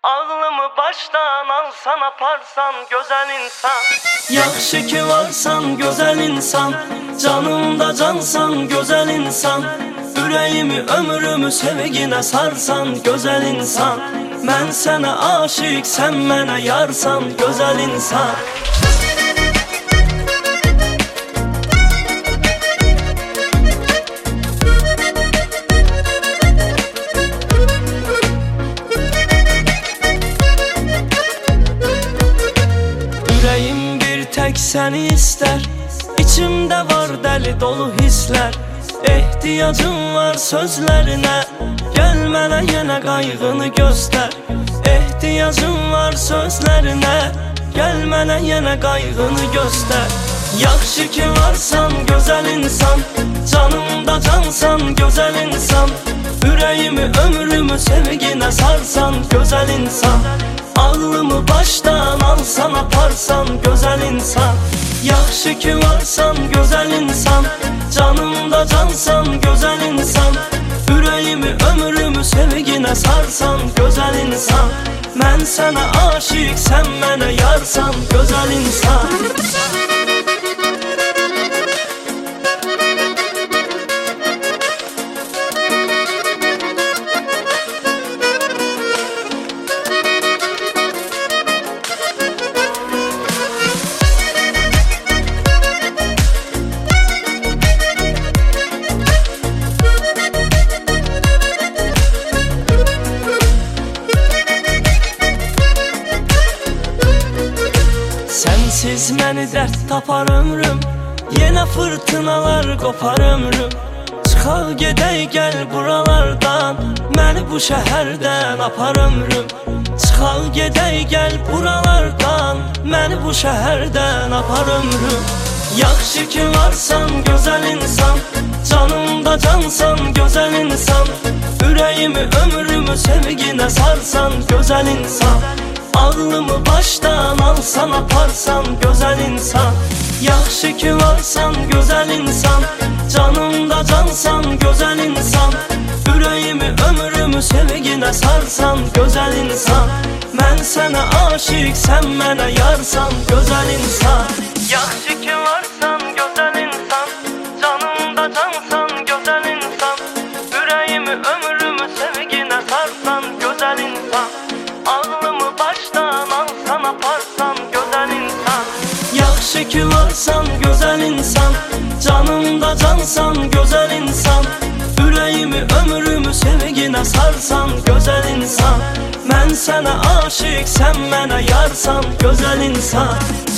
Ağlımı başdan alsan aparsan güzel insan. Yaxşı ki varsan güzel insan, canımda cansan güzel insan. Ürəyimi ömrümü sevginə sarsan güzel insan. Mən sənə aşık, sən mənə yarsan güzel insan. Ürəyim bir tek səni istər, içimdə var dəli dolu hisslər. Ehtiyacım var sözlərinə, gəl mənə yenə qayğını göstər. Ehtiyacım var sözlərinə, gəl mənə yenə qayğını göstər. Yaxşı ki varsan gözəl insan, canımda cansan gözəl insan. Ürəyimi ömrümü sevginə sarsan gözəl insan. Ağlımı başdan alsan aparsan gözəl insan. Yaxşı ki varsan gözəl insan, canımda cansan gözəl insan. Ürəyimi ömrümü sevginə sarsan gözəl insan. Mən sənə aşık, sən mənə yarsan gözəl insan. Sensiz məni dərd tapar ömrüm, yenə fırtınalar qopar ömrüm. Çıxaq gedək gəl buralardan, məni bu şəhərdən apar ömrüm. Çıxaq gedək gəl buralardan, məni bu şəhərdən apar ömrüm. Yaxşı ki varsan gözəl insan, canımda cansan gözəl insan. Ürəyimi ömrümü sevginə sarsan gözəl insan. Ağlımı başdan alsan aparsan gözəl insan. Yaxşı ki varsan gözəl insan, canımda cansan gözəl insan. Ürəyimi ömrümü sevginə sarsan gözəl insan. Mən sənə aşık, sən mənə yarsan gözəl insan. Yaxşı ki varsan gözəl insan, canımda cansan gözəl insan. Ürəyimi ömrümü sevginə sarsan gözəl insan. Ağlımı başdan alsan aparsan gözəl insan. Yaxşı ki varsan gözəl insan, canımda cansan gözəl insan. Ürəyimi ömrümü sevginə sarsan gözəl insan. Mən sənə aşık, sən mənə yarsan gözəl insan.